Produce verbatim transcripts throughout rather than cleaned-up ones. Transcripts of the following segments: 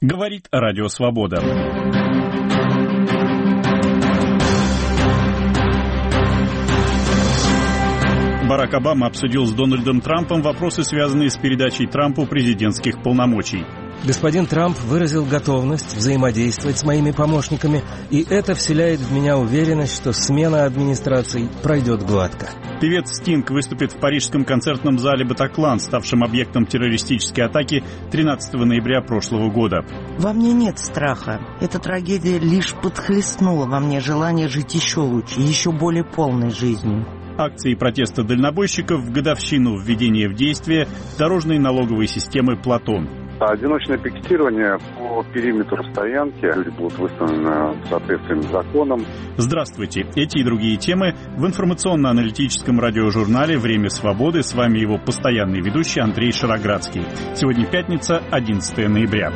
Говорит Радио Свобода. Барак Обама обсудил с Дональдом Трампом вопросы, связанные с передачей Трампу президентских полномочий. Господин Трамп выразил готовность взаимодействовать с моими помощниками, и это вселяет в меня уверенность, что смена администраций пройдет гладко. Певец Стинг выступит в парижском концертном зале «Батаклан», ставшем объектом террористической атаки тринадцатого ноября прошлого года. Во мне нет страха. Эта трагедия лишь подхлестнула во мне желание жить еще лучше, еще более полной жизнью. Акции протеста дальнобойщиков в годовщину введения в действие дорожной налоговой системы «Платон». Одиночное пикетирование по периметру стоянки. Люди будут выставлены в соответствии с законом. Здравствуйте. Эти и другие темы в информационно-аналитическом радиожурнале «Время свободы». С вами его постоянный ведущий Андрей Шароградский. Сегодня пятница, одиннадцатого ноября.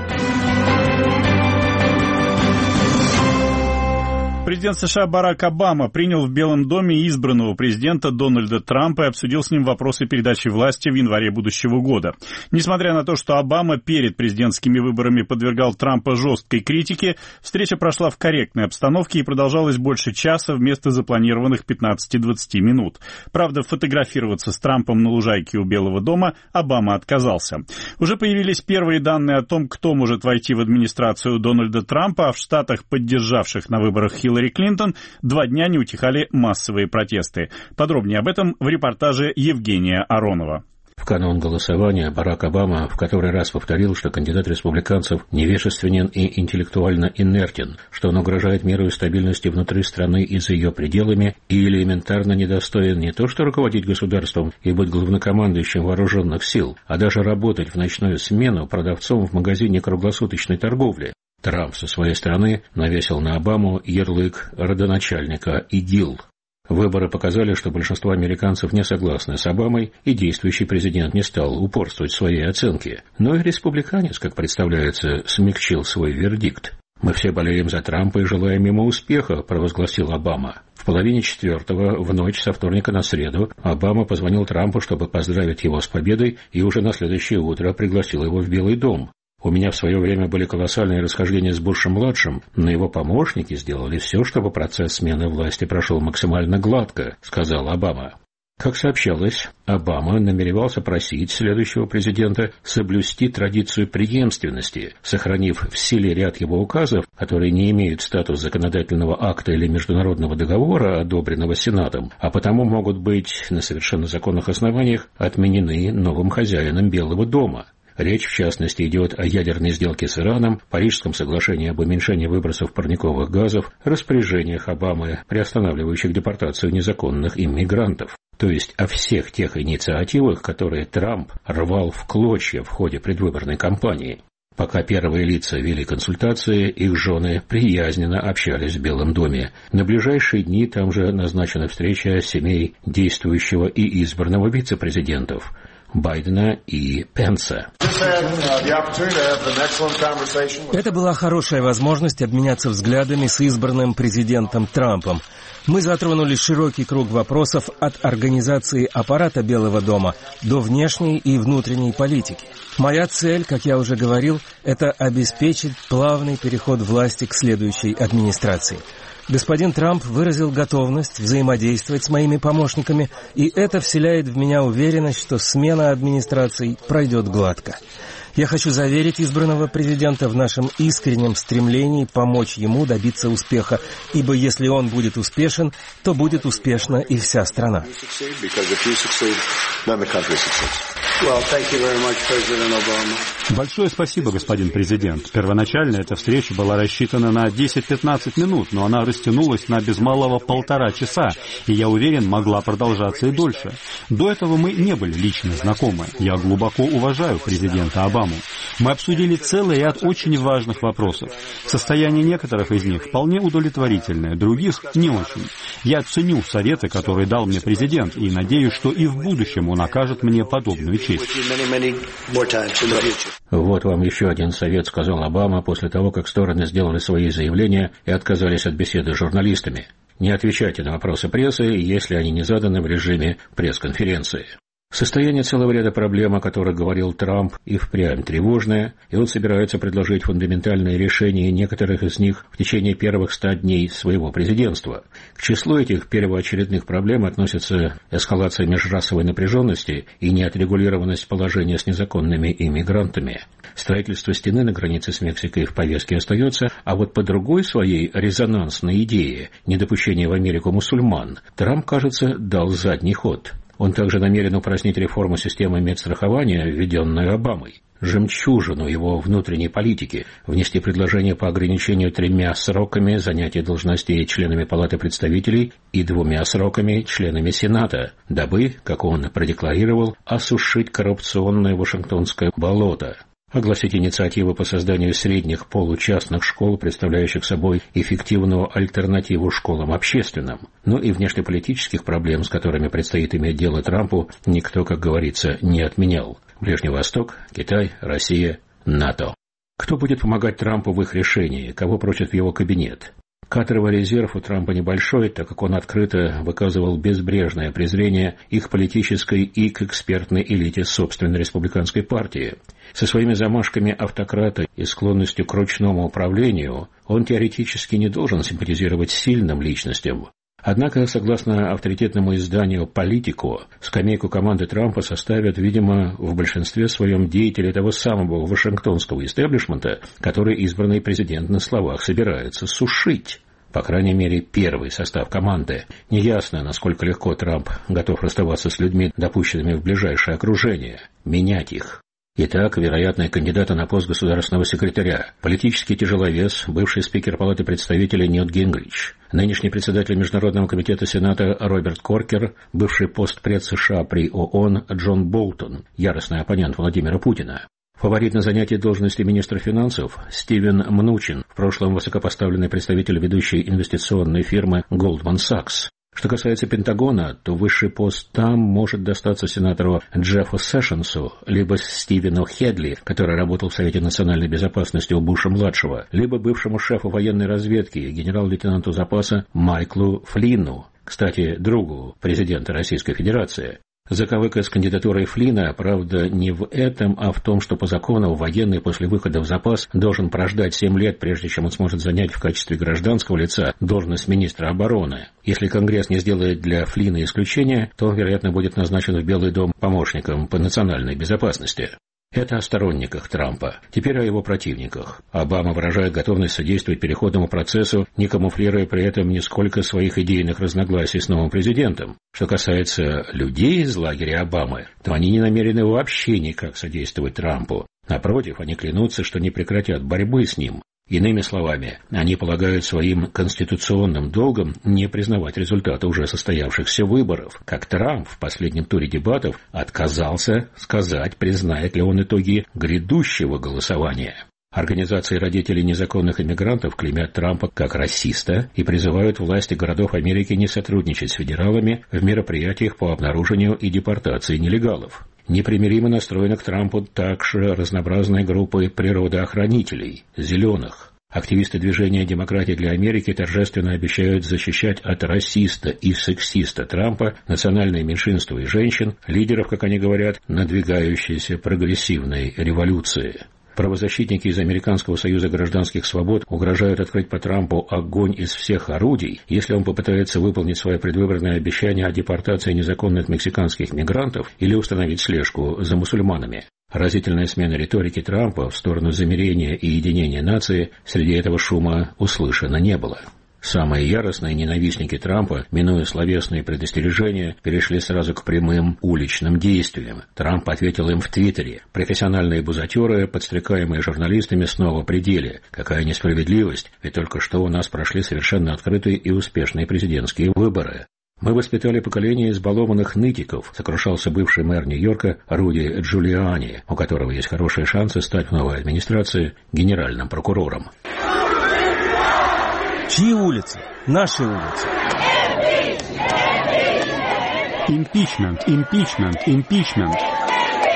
Президент США Барак Обама принял в Белом доме избранного президента Дональда Трампа и обсудил с ним вопросы передачи власти в январе будущего года. Несмотря на то, что Обама перед президентскими выборами подвергал Трампа жесткой критике, встреча прошла в корректной обстановке и продолжалась больше часа вместо запланированных пятнадцати-двадцати минут. Правда, фотографироваться с Трампом на лужайке у Белого дома Обама отказался. Уже появились первые данные о том, кто может войти в администрацию Дональда Трампа, а в штатах, поддержавших на выборах Хиллари Хиллари Клинтон, два дня не утихали массовые протесты. Подробнее об этом в репортаже Евгения Аронова. В канун голосования Барак Обама в который раз повторил, что кандидат республиканцев невежественен и интеллектуально инертен, что он угрожает миру и стабильности внутри страны и за ее пределами и элементарно недостоин не то что руководить государством и быть главнокомандующим вооруженных сил, а даже работать в ночную смену продавцом в магазине круглосуточной торговли. Трамп со своей стороны навесил на Обаму ярлык родоначальника ИДИЛ. Выборы показали, что большинство американцев не согласны с Обамой, и действующий президент не стал упорствовать в своей оценке. Но и республиканец, как представляется, смягчил свой вердикт. «Мы все болеем за Трампа и желаем ему успеха», — провозгласил Обама. В половине четвертого, в ночь со вторника на среду, Обама позвонил Трампу, чтобы поздравить его с победой, и уже на следующее утро пригласил его в Белый дом. У меня в свое время были колоссальные расхождения с Бушем-младшим, но его помощники сделали все, чтобы процесс смены власти прошел максимально гладко, сказал Обама. Как сообщалось, Обама намеревался просить следующего президента соблюсти традицию преемственности, сохранив в силе ряд его указов, которые не имеют статус законодательного акта или международного договора, одобренного Сенатом, а потому могут быть на совершенно законных основаниях отменены новым хозяином Белого дома. Речь, в частности, идет о ядерной сделке с Ираном, Парижском соглашении об уменьшении выбросов парниковых газов, распоряжениях Обамы, приостанавливающих депортацию незаконных иммигрантов. То есть о всех тех инициативах, которые Трамп рвал в клочья в ходе предвыборной кампании. Пока первые лица вели консультации, их жены приязненно общались в Белом доме. На ближайшие дни там же назначена встреча семей действующего и избранного вице-президентов Байдена и Пенса. Это была хорошая возможность обменяться взглядами с избранным президентом Трампом. Мы затронули широкий круг вопросов от организации аппарата Белого дома до внешней и внутренней политики. Моя цель, как я уже говорил, это обеспечить плавный переход власти к следующей администрации. Господин Трамп выразил готовность взаимодействовать с моими помощниками, и это вселяет в меня уверенность, что смена администраций пройдет гладко. Я хочу заверить избранного президента в нашем искреннем стремлении помочь ему добиться успеха, ибо если он будет успешен, то будет успешна и вся страна. Большое спасибо, господин президент. Первоначально эта встреча была рассчитана на десять-пятнадцать минут, но она растянулась на без малого полтора часа, и, я уверен, могла продолжаться и дольше. До этого мы не были лично знакомы. Я глубоко уважаю президента Обаму. Мы обсудили целый ряд очень важных вопросов. Состояние некоторых из них вполне удовлетворительное, других не очень. Я ценю советы, которые дал мне президент, и надеюсь, что и в будущем он окажет мне подобную честь. Вот вам еще один совет, сказал Обама после того, как стороны сделали свои заявления и отказались от беседы с журналистами. Не отвечайте на вопросы прессы, если они не заданы в режиме пресс-конференции. Состояние целого ряда проблем, о которых говорил Трамп, и впрямь тревожное, и он собирается предложить фундаментальные решения некоторых из них в течение первых ста дней своего президентства. К числу этих первоочередных проблем относятся эскалация межрасовой напряженности и неотрегулированность положения с незаконными иммигрантами. Строительство стены на границе с Мексикой в повестке остается, а вот по другой своей резонансной идее недопущения в Америку мусульман Трамп, кажется, дал задний ход. Он также намерен упразднить реформу системы медстрахования, введенную Обамой, жемчужину его внутренней политики, внести предложение по ограничению тремя сроками занятия должностей членами Палаты представителей и двумя сроками членами Сената, дабы, как он продекларировал, осушить коррупционное вашингтонское болото. Огласить инициативу по созданию средних получастных школ, представляющих собой эффективную альтернативу школам общественным. Ну и внешнеполитических проблем, с которыми предстоит иметь дело Трампу, никто, как говорится, не отменял. Ближний Восток, Китай, Россия, НАТО. Кто будет помогать Трампу в их решении, кого просят в его кабинет? Кадровый резерв у Трампа небольшой, так как он открыто выказывал безбрежное презрение и к политической, и к экспертной элите собственной республиканской партии. Со своими замашками автократа и склонностью к ручному управлению он теоретически не должен симпатизировать сильным личностям. Однако, согласно авторитетному изданию «Политико», скамейку команды Трампа составят, видимо, в большинстве своем деятели того самого вашингтонского истеблишмента, который избранный президент на словах собирается сушить. По крайней мере, первый состав команды. Неясно, насколько легко Трамп готов расставаться с людьми, допущенными в ближайшее окружение, менять их. Итак, вероятные кандидаты на пост государственного секретаря. Политический тяжеловес, бывший спикер Палаты представителей Ньют Гингрич. Нынешний председатель Международного комитета Сената Роберт Коркер, бывший постпред США при ООН Джон Болтон, яростный оппонент Владимира Путина. Фаворит на занятие должности министра финансов Стивен Мнучин, в прошлом высокопоставленный представитель ведущей инвестиционной фирмы Goldman Sachs. Что касается Пентагона, то высший пост там может достаться сенатору Джеффу Сэшенсу, либо Стивену Хедли, который работал в Совете национальной безопасности у Буша-младшего, либо бывшему шефу военной разведки, генерал-лейтенанту запаса Майклу Флинну, кстати, другу президента Российской Федерации. Заковыка с кандидатурой Флина, правда, не в этом, а в том, что по закону военный после выхода в запас должен прождать семь лет, прежде чем он сможет занять в качестве гражданского лица должность министра обороны. Если Конгресс не сделает для Флина исключение, то он, вероятно, будет назначен в Белый дом помощником по национальной безопасности. Это о сторонниках Трампа. Теперь о его противниках. Обама выражает готовность содействовать переходному процессу, не камуфлируя при этом нисколько своих идейных разногласий с новым президентом. Что касается людей из лагеря Обамы, то они не намерены вообще никак содействовать Трампу. Напротив, они клянутся, что не прекратят борьбы с ним. Иными словами, они полагают своим конституционным долгом не признавать результаты уже состоявшихся выборов, как Трамп в последнем туре дебатов отказался сказать, признает ли он итоги грядущего голосования. Организации родителей незаконных иммигрантов клеймят Трампа как расиста и призывают власти городов Америки не сотрудничать с федералами в мероприятиях по обнаружению и депортации нелегалов. Непримиримо настроены к Трампу также разнообразные группы природоохранителей, зеленых. Активисты движения «Демократия для Америки» торжественно обещают защищать от расиста и сексиста Трампа национальные меньшинства и женщин, лидеров, как они говорят, надвигающейся прогрессивной революции. Правозащитники из Американского союза гражданских свобод угрожают открыть по Трампу огонь из всех орудий, если он попытается выполнить свое предвыборное обещание о депортации незаконных мексиканских мигрантов или установить слежку за мусульманами. Разительная смена риторики Трампа в сторону замирения и единения нации среди этого шума услышано не было. Самые яростные ненавистники Трампа, минуя словесные предостережения, перешли сразу к прямым уличным действиям. Трамп ответил им в Твиттере. Профессиональные бузатеры, подстрекаемые журналистами, снова при деле. Какая несправедливость, ведь только что у нас прошли совершенно открытые и успешные президентские выборы. «Мы воспитали поколение избалованных нытиков», сокрушался бывший мэр Нью-Йорка Руди Джулиани, у которого есть хорошие шансы стать в новой администрации генеральным прокурором. Чьи улицы? Наши улицы. Импичмент, импичмент, импичмент.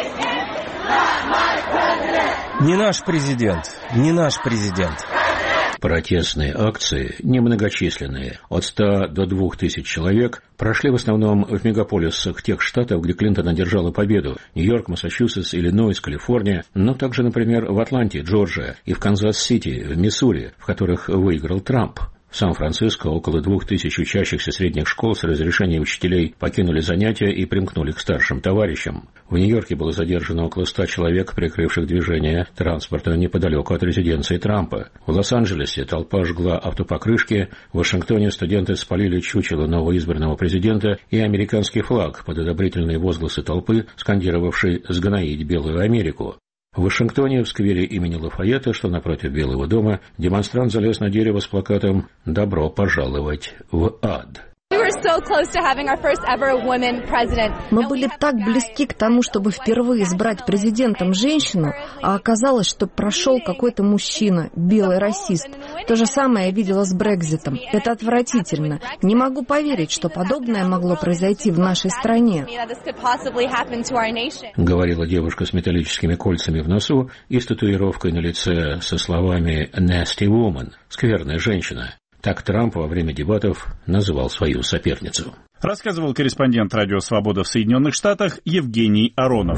Не наш президент, не наш президент. Протестные акции, немногочисленные, от ста до двух тысяч человек, прошли в основном в мегаполисах тех штатов, где Клинтон одержала победу – Нью-Йорк, Массачусетс, Иллинойс, Калифорния, но также, например, в Атланте, Джорджия, и в Канзас-Сити, в Миссури, в которых выиграл Трамп. В Сан-Франциско около двух тысяч учащихся средних школ с разрешения учителей покинули занятия и примкнули к старшим товарищам. В Нью-Йорке было задержано около ста человек, прикрывших движение транспорта неподалеку от резиденции Трампа. В Лос-Анджелесе толпа жгла автопокрышки, в Вашингтоне студенты спалили чучело новоизбранного президента и американский флаг под одобрительные возгласы толпы, скандировавшей «Сгноить Белую Америку». В Вашингтоне, в сквере имени Лафайета, что напротив Белого дома, демонстрант залез на дерево с плакатом «Добро пожаловать в ад». Мы были так близки к тому, чтобы впервые избрать президентом женщину, а оказалось, что прошел какой-то мужчина, белый расист. То же самое я видела с Брекситом. Это отвратительно. Не могу поверить, что подобное могло произойти в нашей стране. Говорила девушка с металлическими кольцами в носу и с татуировкой на лице со словами «Nasty woman» – «скверная женщина». Так Трамп во время дебатов называл свою соперницу. Рассказывал корреспондент Радио Свобода в Соединенных Штатах Евгений Аронов.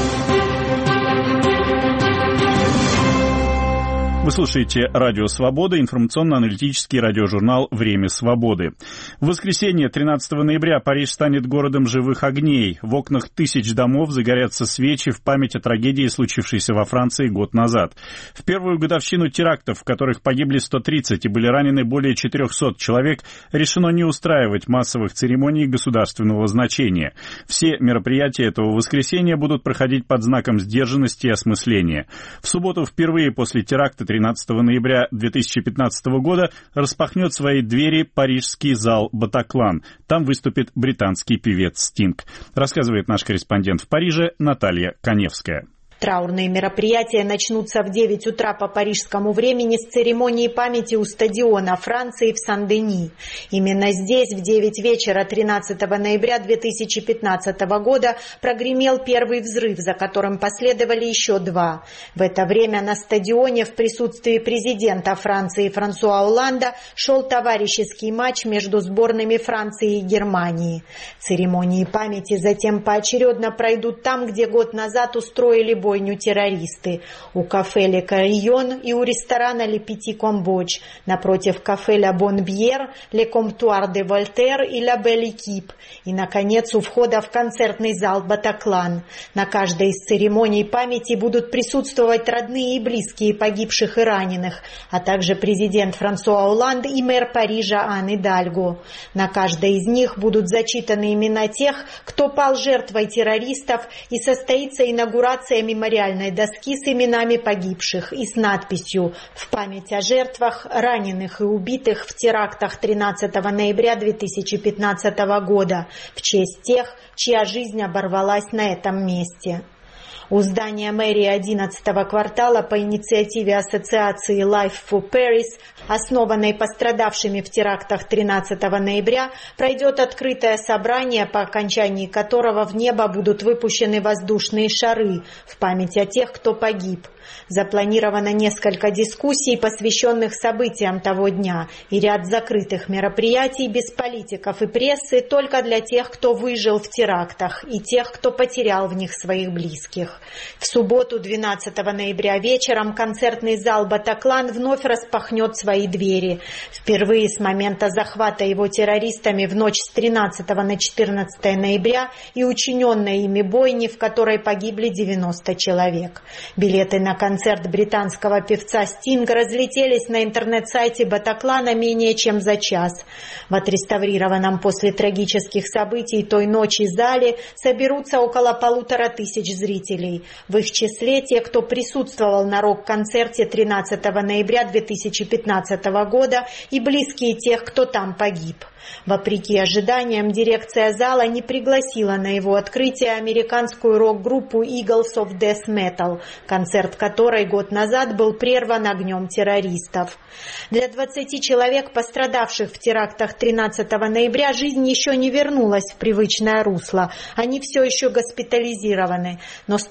Вы слушаете Радио Свобода, информационно-аналитический радиожурнал «Время свободы». В воскресенье, тринадцатого ноября, Париж станет городом живых огней. В окнах тысяч домов загорятся свечи в память о трагедии, случившейся во Франции год назад. В первую годовщину терактов, в которых погибли сто тридцать и были ранены более четырехсот человек, решено не устраивать массовых церемоний государственного значения. Все мероприятия этого воскресенья будут проходить под знаком сдержанности и осмысления. В субботу впервые после теракта тринадцатого ноября две тысячи пятнадцатого года распахнет свои двери парижский зал «Батаклан». Там выступит британский певец Стинг. Рассказывает наш корреспондент в Париже Наталья Коневская. Траурные мероприятия начнутся в девять утра по парижскому времени с церемонии памяти у стадиона Франции в Сан-Дени. Именно здесь в девять вечера тринадцатого ноября две тысячи пятнадцатого года прогремел первый взрыв, за которым последовали еще два. В это время на стадионе в присутствии президента Франции Франсуа Олланда шел товарищеский матч между сборными Франции и Германии. Церемонии памяти затем поочередно пройдут там, где год назад устроили бой бойню террористы. У кафе «Ле Карийон» и у ресторана «Ле Пити Комбодж», напротив кафе «Ла Бонбьер», «Ле Комптуар де Вольтер» и «Ла Бель Экип». И, наконец, у входа в концертный зал «Батаклан». На каждой из церемоний памяти будут присутствовать родные и близкие погибших и раненых, а также президент Франсуа Олланд и мэр Парижа Ан Идальго. На каждой из них будут зачитаны имена тех, кто пал жертвой террористов, и состоится инаугурация мемориальной доски с именами погибших и с надписью «В память о жертвах, раненых и убитых в терактах тринадцатого ноября две тысячи пятнадцатого года в честь тех, чья жизнь оборвалась на этом месте». У здания мэрии одиннадцатого квартала по инициативе ассоциации Life for Paris, основанной пострадавшими в терактах тринадцатого ноября, пройдет открытое собрание, по окончании которого в небо будут выпущены воздушные шары в память о тех, кто погиб. Запланировано несколько дискуссий, посвященных событиям того дня, и ряд закрытых мероприятий без политиков и прессы только для тех, кто выжил в терактах, и тех, кто потерял в них своих близких. В субботу, двенадцатого ноября вечером, концертный зал «Батаклан» вновь распахнет свои двери. Впервые с момента захвата его террористами в ночь с тринадцатого на четырнадцатое ноября и учиненной ими бойни, в которой погибли девяносто человек. Билеты на концерт британского певца Стинга разлетелись на интернет-сайте Батаклана менее чем за час. В отреставрированном после трагических событий той ночи зале соберутся около полутора тысяч зрителей. В их числе те, кто присутствовал на рок-концерте тринадцатого ноября две тысячи пятнадцатого года, и близкие тех, кто там погиб. Вопреки ожиданиям, дирекция зала не пригласила на его открытие американскую рок-группу Eagles of Death Metal, концерт которой год назад был прерван огнем террористов. Для двадцати человек, пострадавших в терактах тринадцатого ноября, жизнь еще не вернулась в привычное русло. Они все еще госпитализированы, но статистика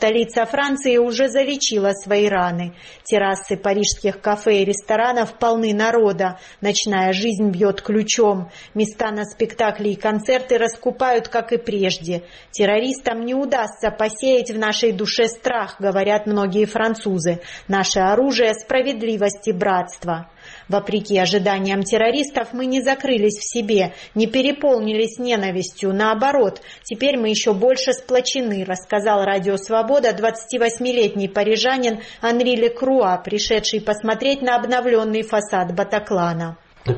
столица Франции уже залечила свои раны. Террасы парижских кафе и ресторанов полны народа. Ночная жизнь бьет ключом. Места на спектакли и концерты раскупают, как и прежде. Террористам не удастся посеять в нашей душе страх, говорят многие французы. Наше оружие – справедливость и братство. Вопреки ожиданиям террористов, мы не закрылись в себе, не переполнились ненавистью. Наоборот, теперь мы еще больше сплочены, рассказал Радио Свобода двадцативосьмилетний парижанин Анри Лекруа, пришедший посмотреть на обновленный фасад Батаклана.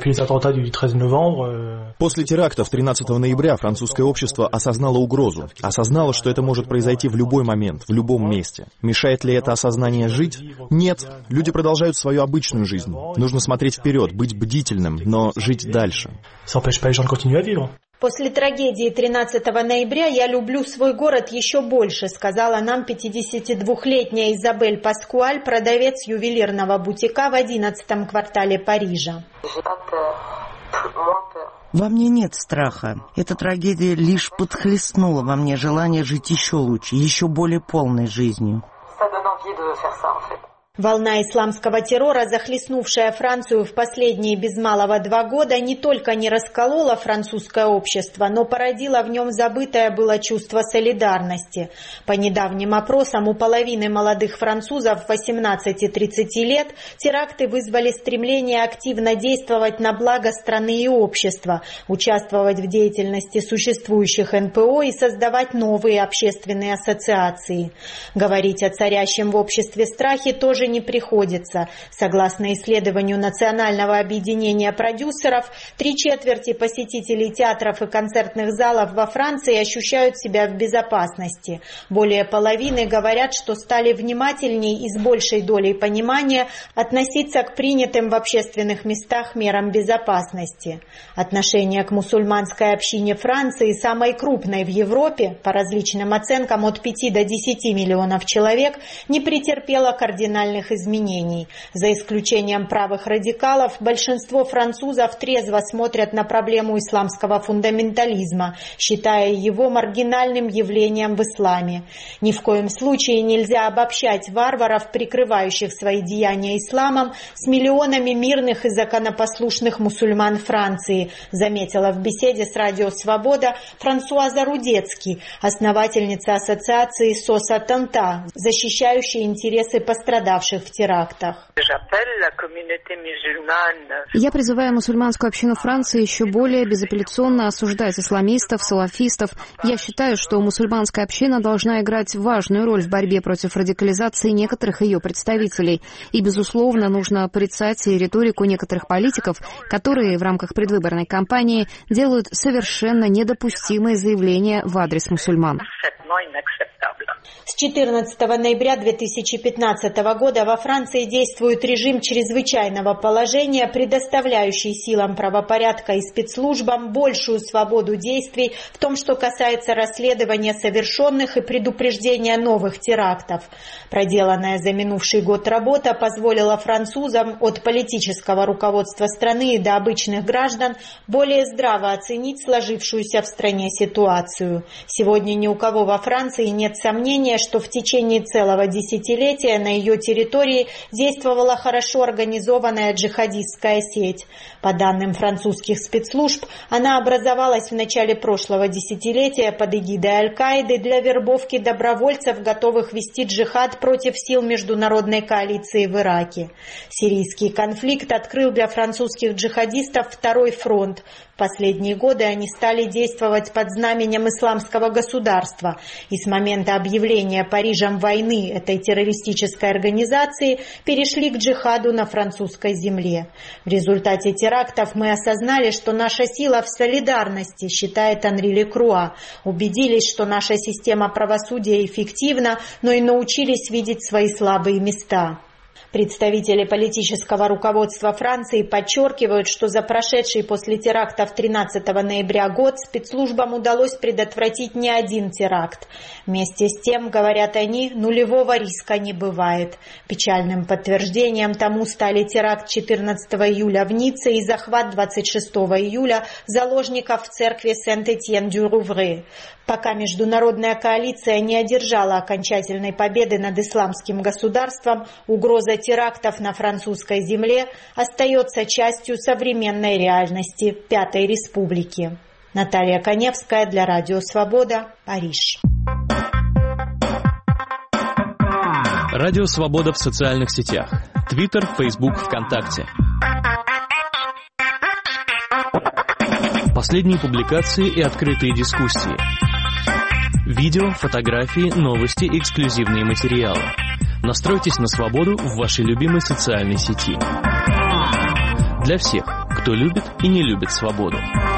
После терактов тринадцатого ноября французское общество осознало угрозу, осознало, что это может произойти в любой момент, в любом месте. Мешает ли это осознание жить? Нет. Люди продолжают свою обычную жизнь. Нужно смотреть вперед, быть бдительным, но жить дальше. После трагедии тринадцатого ноября я люблю свой город еще больше, сказала нам пятидесятидвухлетняя Изабель Паскуаль, продавец ювелирного бутика в одиннадцатом квартале Парижа. Во мне нет страха. Эта трагедия лишь подхлестнула во мне желание жить еще лучше, еще более полной жизнью. Волна исламского террора, захлестнувшая Францию в последние без малого два года, не только не расколола французское общество, но породила в нем забытое было чувство солидарности. По недавним опросам у половины молодых французов восемнадцати-тридцати лет теракты вызвали стремление активно действовать на благо страны и общества, участвовать в деятельности существующих эн пэ о и создавать новые общественные ассоциации. Говорить о царящем в обществе страхе тоже не приходится. Согласно исследованию Национального объединения продюсеров, три четверти посетителей театров и концертных залов во Франции ощущают себя в безопасности. Более половины говорят, что стали внимательней и с большей долей понимания относиться к принятым в общественных местах мерам безопасности. Отношение к мусульманской общине Франции, самой крупной в Европе, по различным оценкам от пяти до десяти миллионов человек, не претерпело кардинальных изменений. За исключением правых радикалов, большинство французов трезво смотрят на проблему исламского фундаментализма, считая его маргинальным явлением в исламе. Ни в коем случае нельзя обобщать варваров, прикрывающих свои деяния исламом, с миллионами мирных и законопослушных мусульман Франции, заметила в беседе с Радио Свобода Франсуаза Рудецки, основательница ассоциации «Сос Атента», защищающей интересы пострадавших в терактах. Я призываю мусульманскую общину Франции еще более безапелляционно осуждать исламистов, салафистов. Я считаю, что мусульманская община должна играть важную роль в борьбе против радикализации некоторых ее представителей. И, безусловно, нужно порицать и риторику некоторых политиков, которые в рамках предвыборной кампании делают совершенно недопустимые заявления в адрес мусульман. С четырнадцатого ноября две тысячи пятнадцатого года во Франции действует режим чрезвычайного положения, предоставляющий силам правопорядка и спецслужбам большую свободу действий в том, что касается расследования совершенных и предупреждения новых терактов. Проделанная за минувший год работа позволила французам от политического руководства страны и до обычных граждан более здраво оценить сложившуюся в стране ситуацию. Сегодня ни у кого во Франции нет сомнения, что в течение целого десятилетия на ее территории действовала хорошо организованная джихадистская сеть. По данным французских спецслужб, она образовалась в начале прошлого десятилетия под эгидой Аль-Каиды для вербовки добровольцев, готовых вести джихад против сил международной коалиции в Ираке. Сирийский конфликт открыл для французских джихадистов второй фронт. В последние годы они стали действовать под знаменем исламского государства, и с момента объявления Парижем войны этой террористической организации перешли к джихаду на французской земле. В результате терактов мы осознали, что наша сила в солидарности, считает Анри Лекруа. Убедились, что наша система правосудия эффективна, но и научились видеть свои слабые места. Представители политического руководства Франции подчеркивают, что за прошедший после терактов тринадцатого ноября год спецслужбам удалось предотвратить не один теракт. Вместе с тем, говорят они, нулевого риска не бывает. Печальным подтверждением тому стали теракт четырнадцатого июля в Ницце и захват двадцать шестого июля заложников в церкви Сент-Этьен-дю-Рувре. Пока международная коалиция не одержала окончательной победы над исламским государством, угроза терактов на французской земле остается частью современной реальности Пятой Республики. Наталья Коневская для Радио Свобода, Париж. Радио Свобода в социальных сетях. Твиттер, Фейсбук, ВКонтакте. Последние публикации и открытые дискуссии. Видео, фотографии, новости, эксклюзивные материалы. Настройтесь на свободу в вашей любимой социальной сети. Для всех, кто любит и не любит свободу.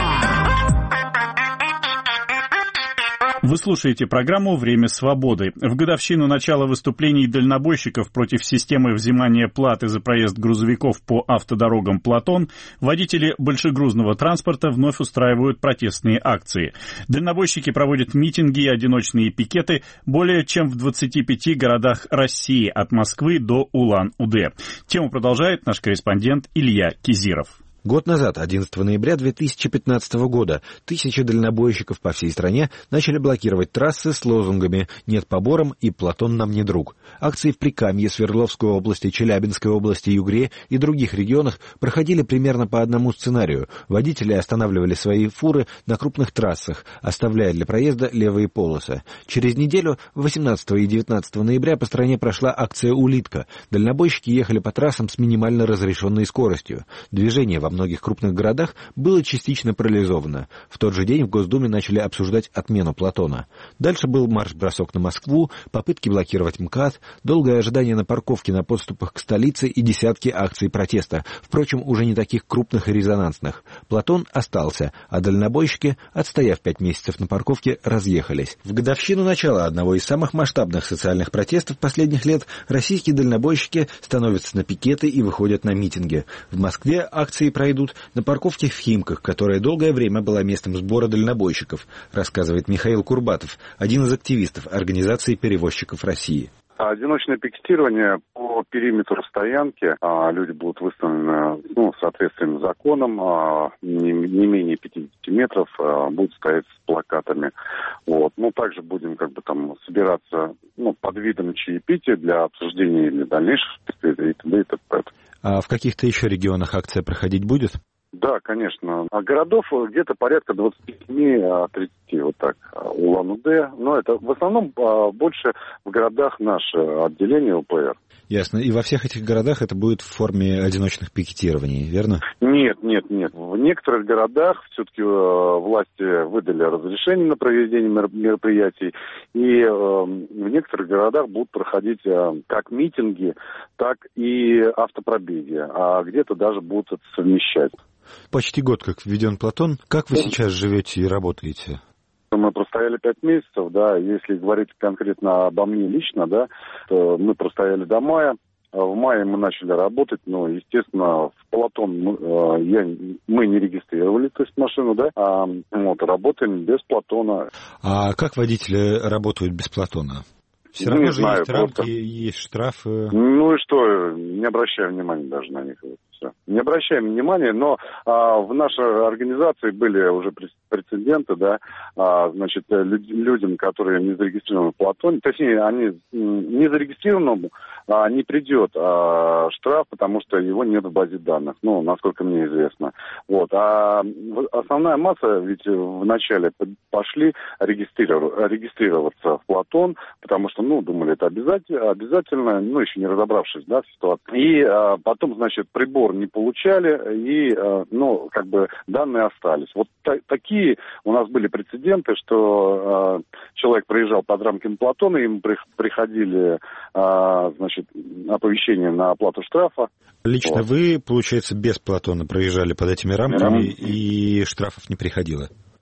Вы слушаете программу «Время свободы». В годовщину начала выступлений дальнобойщиков против системы взимания платы за проезд грузовиков по автодорогам «Платон» водители большегрузного транспорта вновь устраивают протестные акции. Дальнобойщики проводят митинги и одиночные пикеты более чем в двадцати пяти городах России, от Москвы до Улан-Удэ. Тему продолжает наш корреспондент Илья Кизиров. Год назад, одиннадцатого ноября две тысячи пятнадцатого года, тысячи дальнобойщиков по всей стране начали блокировать трассы с лозунгами «Нет поборам» и «Платон нам не друг». Акции в Прикамье, Свердловской области, Челябинской области, Югре и других регионах проходили примерно по одному сценарию. Водители останавливали свои фуры на крупных трассах, оставляя для проезда левые полосы. Через неделю, восемнадцатого и девятнадцатого ноября, по стране прошла акция «Улитка». Дальнобойщики ехали по трассам с минимально разрешенной скоростью. Движение во многих крупных городах было частично парализовано. В тот же день в Госдуме начали обсуждать отмену Платона. Дальше был марш-бросок на Москву, попытки блокировать МКАД, долгое ожидание на парковке на подступах к столице и десятки акций протеста, впрочем, уже не таких крупных и резонансных. Платон остался, а дальнобойщики, отстояв пять месяцев на парковке, разъехались. В годовщину начала одного из самых масштабных социальных протестов последних лет российские дальнобойщики становятся на пикеты и выходят на митинги. В Москве акции пройдут на парковке в Химках, которая долгое время была местом сбора дальнобойщиков, рассказывает Михаил Курбатов, один из активистов Организации перевозчиков России. Одиночное пикетирование по периметру стоянки. А, люди будут выставлены, ну, в соответствии с законом, а, не, не менее пятидесяти метров, а, будут стоять с плакатами. Вот. Ну, также будем как бы там собираться, ну, под видом чаепития для обсуждения или дальнейших действий и т.д. и т.п. А в каких-то еще регионах акция проходить будет? Да, конечно. А городов где-то порядка двадцати семи - тридцати, вот так. Улан-Удэ. Но это в основном больше в городах наше отделение ОПР. Ясно. И во всех этих городах это будет в форме одиночных пикетирований, верно? Нет, нет, нет. В некоторых городах все-таки власти выдали разрешение на проведение мероприятий. И в некоторых городах будут проходить как митинги, так и автопробеги. А где-то даже будут это совмещать. Почти год как введен Платон. Как вы сейчас живете и работаете? Мы простояли пять месяцев, да. Если говорить конкретно обо мне лично, да, то мы простояли до мая. В мае мы начали работать, но, естественно, в Платон мы, я, мы не регистрировали, то есть машину, да, а вот, работаем без Платона. А как водители работают без Платона? Все равно же есть рамки, есть штрафы. Ну и что, не обращаем внимания даже на них. Все. Не обращаем внимания, но а, в нашей организации были уже прецеденты, да, а, значит, люд, людям, которые не зарегистрированы в Платоне, точнее, они не зарегистрированному а, не придет а, штраф, потому что его нет в базе данных, ну, насколько мне известно. Вот. А основная масса ведь вначале пошли регистрироваться, регистрироваться в Платон, потому что, ну, думали, это обязательно, обязательно, ну, еще не разобравшись, да, в ситуации. И а, потом, значит, прибор не получали, и, а, ну, как бы данные остались. Вот та- такие у нас были прецеденты, что а, человек проезжал под рамками Платона, ему при- приходили, а, значит, оповещения на оплату штрафа. Лично вот. Вы, получается, без Платона проезжали под этими рамками, mm-hmm. и штрафов не приходило?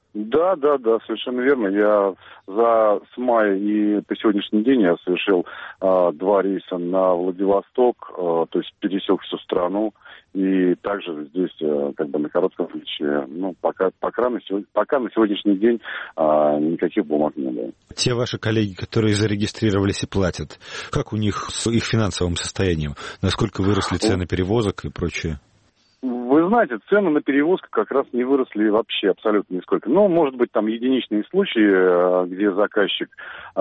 Да, да, да, совершенно верно. Я за с мая и по сегодняшний день я совершил э, два рейса на Владивосток, э, то есть пересек всю страну. И также здесь, э, как бы на коротком ключе, ну, пока, пока, на, сегодня, пока на сегодняшний день э, никаких бумаг не было. Те ваши коллеги, которые зарегистрировались и платят, как у них с их финансовым состоянием? Насколько выросли цены перевозок и прочее? Вы знаете, цены на перевозку как раз не выросли вообще абсолютно нисколько. Ну, может быть, там единичные случаи, где заказчик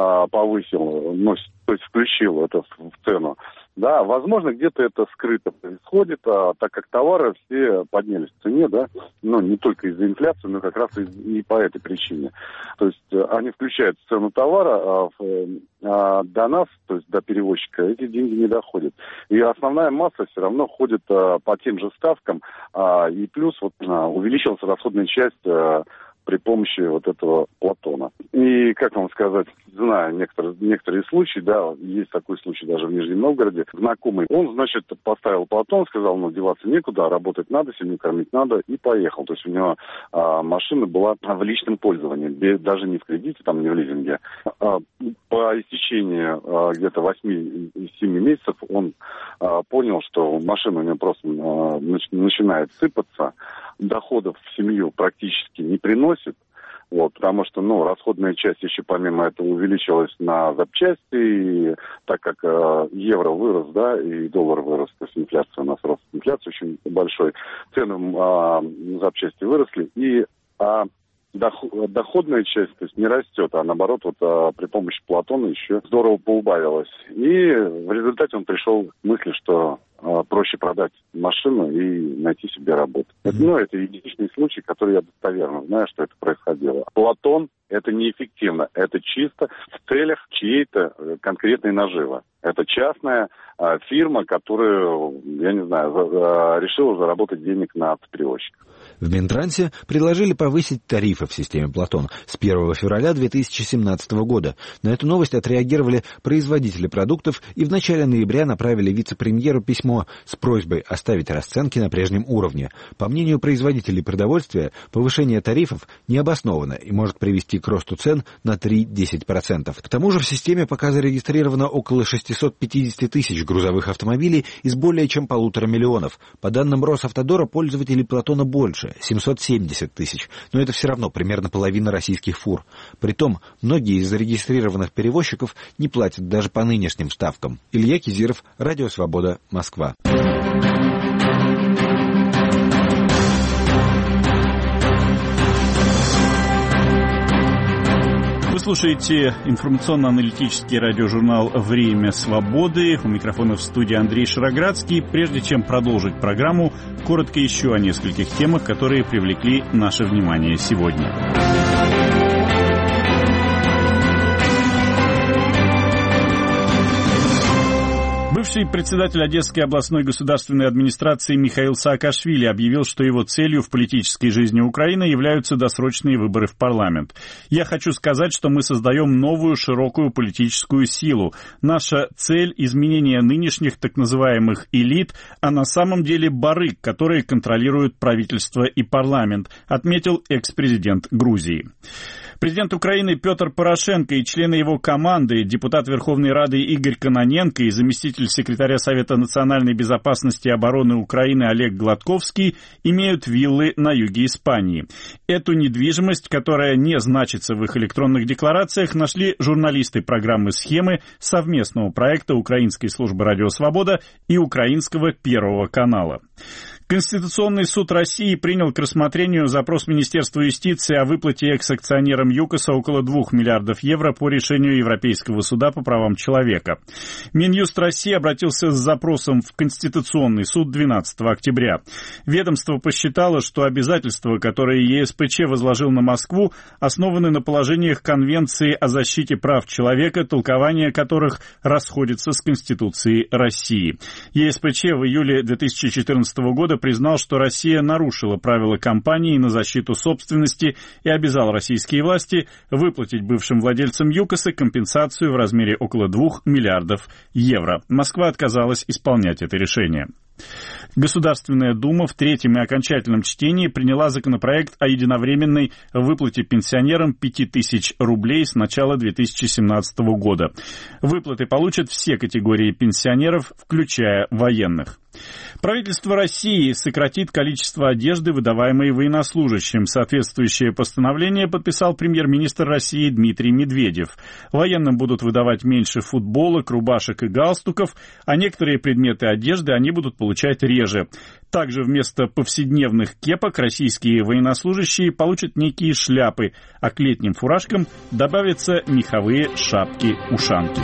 повысил, ну, то есть включил это в цену. Да, возможно, где-то это скрыто происходит, а, так как товары все поднялись в цене, да, ну, не только из-за инфляции, но как раз и, и по этой причине. То есть они включают в цену товара, а, в, а до нас, то есть до перевозчика, эти деньги не доходят. И основная масса все равно ходит а, по тем же ставкам, а, и плюс вот а, увеличилась расходная часть а, при помощи вот этого Платона. И, как вам сказать, знаю некоторые, некоторые случаи, да, есть такой случай даже в Нижнем Новгороде. Знакомый, он, значит, поставил Платон, сказал, ну, деваться некуда, работать надо, семью кормить надо, и поехал. То есть у него а, машина была в личном пользовании, без, даже не в кредите, там, не в лизинге. А, по истечении а, где-то восьми-семи месяцев он а, понял, что машина у него просто а, начинает сыпаться, доходов в семью практически не приносит, вот, потому что, ну, расходная часть еще помимо этого увеличилась на запчасти, и так как э, евро вырос, да, и доллар вырос, то есть инфляция у нас рост, инфляция очень большой, цены э, на запчасти выросли, и э, доходная часть, то есть не растет, а наоборот, вот а, при помощи Платона еще здорово поубавилась. И в результате он пришел к мысли, что а, проще продать машину и найти себе работу. Mm-hmm. Это, ну, это единичный случай, который я достоверно знаю, что это происходило. Платон — это неэффективно, это чисто в целях чьей-то конкретной наживы. Это частная а, фирма, которая, я не знаю, за, а, решила заработать денег на автоперевозчиках. В Минтрансе предложили повысить тарифы в системе Платон с первого февраля две тысячи семнадцатого года. На эту новость отреагировали производители продуктов и в начале ноября направили вице-премьеру письмо с просьбой оставить расценки на прежнем уровне. По мнению производителей продовольствия, повышение тарифов необосновано и может привести к росту цен на три-десять процентов. К тому же в системе пока зарегистрировано около шестьсот пятьдесят тысяч грузовых автомобилей из более чем полутора миллионов. По данным Росавтодора, пользователей Платона больше — семьсот семьдесят тысяч, но это все равно примерно половина российских фур. Притом, многие из зарегистрированных перевозчиков не платят даже по нынешним ставкам. Илья Кизиров, Радио Свобода, Москва. Вы слушаете информационно-аналитический радиожурнал «Время свободы». У микрофона в студии Андрей Шароградский. Прежде чем продолжить программу, коротко еще о нескольких темах, которые привлекли наше внимание сегодня. Бывший председатель Одесской областной государственной администрации Михаил Саакашвили объявил, что его целью в политической жизни Украины являются досрочные выборы в парламент. «Я хочу сказать, что мы создаем новую широкую политическую силу. Наша цель — изменение нынешних так называемых элит, а на самом деле барыг, которые контролируют правительство и парламент», отметил экс-президент Грузии. Президент Украины Петр Порошенко и члены его команды, депутат Верховной Рады Игорь Кононенко и заместитель секретаря Совета национальной безопасности и обороны Украины Олег Гладковский имеют виллы на юге Испании. Эту недвижимость, которая не значится в их электронных декларациях, нашли журналисты программы «Схемы» совместного проекта Украинской службы «Радио Свобода» и Украинского Первого канала. Конституционный суд России принял к рассмотрению запрос Министерства юстиции о выплате экс-акционерам ЮКОСа около двух миллиардов евро по решению Европейского суда по правам человека. Минюст России обратился с запросом в Конституционный суд двенадцатого октября. Ведомство посчитало, что обязательства, которые ЕСПЧ возложил на Москву, основаны на положениях Конвенции о защите прав человека, толкование которых расходится с Конституцией России. ЕСПЧ в июле две тысячи четырнадцатого года признал, что Россия нарушила правила кампании на защиту собственности и обязал российские власти выплатить бывшим владельцам ЮКОСа компенсацию в размере около двух миллиардов евро. Москва отказалась исполнять это решение. Государственная Дума в третьем и окончательном чтении приняла законопроект о единовременной выплате пенсионерам пяти тысяч рублей с начала две тысячи семнадцатого года. Выплаты получат все категории пенсионеров, включая военных. Правительство России сократит количество одежды, выдаваемой военнослужащим. Соответствующее постановление подписал премьер-министр России Дмитрий Медведев. Военным будут выдавать меньше футболок, рубашек и галстуков, а некоторые предметы одежды они будут получать реже. Также вместо повседневных кепок российские военнослужащие получат некие шляпы, а к летним фуражкам добавятся меховые шапки-ушанки.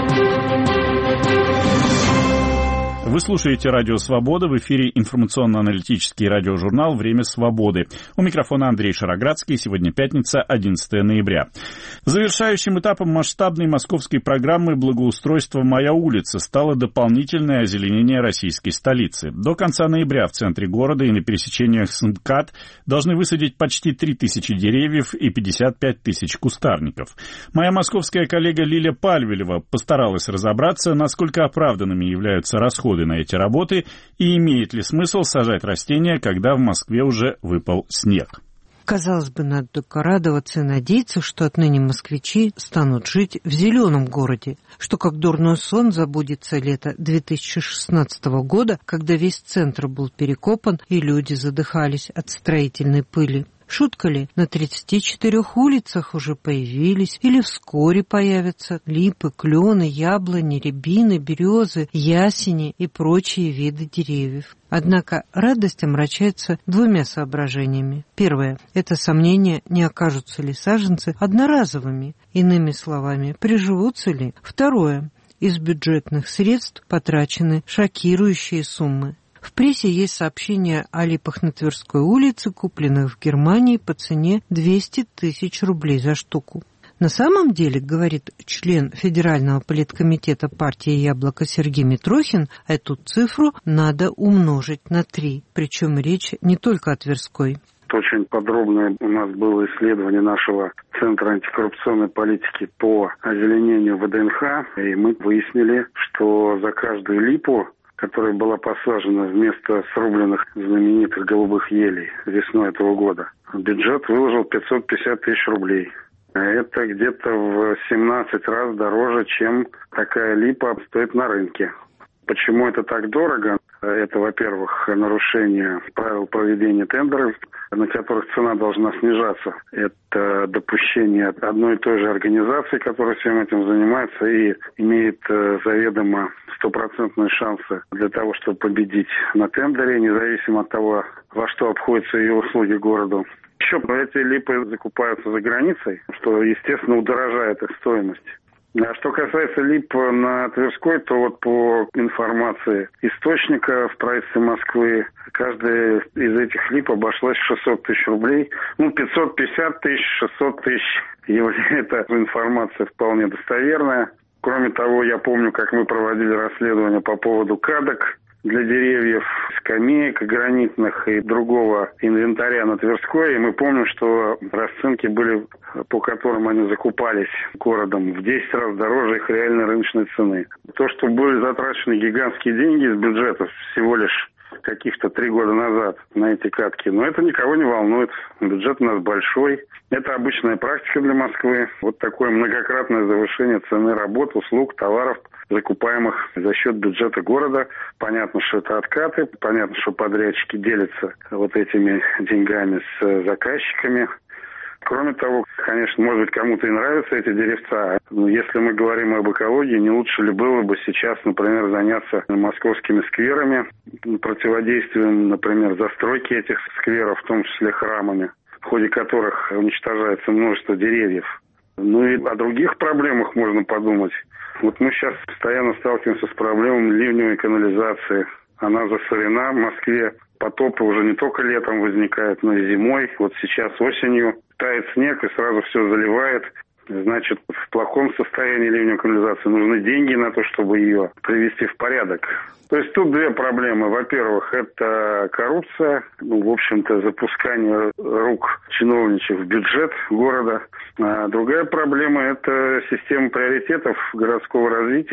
Вы слушаете «Радио Свобода», в эфире информационно-аналитический радиожурнал «Время свободы». У микрофона Андрей Шароградский. Сегодня пятница, одиннадцатое ноября. Завершающим этапом масштабной московской программы благоустройства «Моя улица» стало дополнительное озеленение российской столицы. До конца ноября в центре города и на пересечениях с МКАД должны высадить почти три тысячи деревьев и пятьдесят пять тысяч кустарников. Моя московская коллега Лиля Пальвелева постаралась разобраться, насколько оправданными являются расходы на эти работы и имеет ли смысл сажать растения, когда в Москве уже выпал снег. Казалось бы, надо только радоваться и надеяться, что отныне москвичи станут жить в зеленом городе, что как дурной сон забудется лето две тысячи шестнадцатого года, когда весь центр был перекопан и люди задыхались от строительной пыли. Шутка ли, на тридцати четырёх улицах уже появились или вскоре появятся липы, клены, яблони, рябины, березы, ясени и прочие виды деревьев. Однако радость омрачается двумя соображениями. Первое – это сомнение, не окажутся ли саженцы одноразовыми, иными словами, приживутся ли. Второе – из бюджетных средств потрачены шокирующие суммы. В прессе есть сообщения о липах на Тверской улице, купленных в Германии по цене двести тысяч рублей за штуку. На самом деле, говорит член Федерального политкомитета партии «Яблоко» Сергей Митрохин, эту цифру надо умножить на три. Причем речь не только о Тверской. Очень подробное у нас было исследование нашего Центра антикоррупционной политики по озеленению ВДНХ, и мы выяснили, что за каждую липу, которая была посажена вместо срубленных знаменитых голубых елей весной этого года, бюджет выложил пятьсот пятьдесят тысяч рублей. Это где-то в семнадцать раз дороже, чем такая липа стоит на рынке. Почему это так дорого? Это, во-первых, нарушение правил проведения тендеров, на которых цена должна снижаться. Это допущение одной и той же организации, которая всем этим занимается и имеет заведомо стопроцентные шансы для того, чтобы победить на тендере, независимо от того, во что обходятся ее услуги городу. Еще эти липы закупаются за границей, что, естественно, удорожает их стоимость. А что касается лип на Тверской, то вот по информации источника в правительстве Москвы, каждая из этих лип обошлась в шестьсот тысяч рублей. Ну, пятьсот пятьдесят тысяч, шестьсот тысяч. И вот эта информация вполне достоверная. Кроме того, я помню, как мы проводили расследование по поводу кадок для деревьев, скамеек гранитных и другого инвентаря на Тверской. И мы помним, что расценки были, по которым они закупались городом, в десять раз дороже их реальной рыночной цены. То, что были затрачены гигантские деньги из бюджета всего лишь каких-то три года назад на эти катки, но это никого не волнует. Бюджет у нас большой. Это обычная практика для Москвы. Вот такое многократное завышение цены работ, услуг, товаров, закупаемых за счет бюджета города. Понятно, что это откаты, понятно, что подрядчики делятся вот этими деньгами с заказчиками. Кроме того, конечно, может быть, кому-то и нравятся эти деревца. Но если мы говорим об экологии, не лучше ли было бы сейчас, например, заняться московскими скверами, противодействием, например, застройки этих скверов, в том числе храмами, в ходе которых уничтожается множество деревьев. Ну и о других проблемах можно подумать. Вот мы сейчас постоянно сталкиваемся с проблемой ливневой канализации. Она засорена в Москве. Потопы уже не только летом возникают, но и зимой. Вот сейчас осенью тает снег и сразу все заливает. Значит, в плохом состоянии ливневой канализации нужны деньги на то, чтобы ее привести в порядок. То есть тут две проблемы. Во-первых, это коррупция, ну, в общем-то, запускание рук чиновничьих в бюджет города. А другая проблема – это система приоритетов городского развития,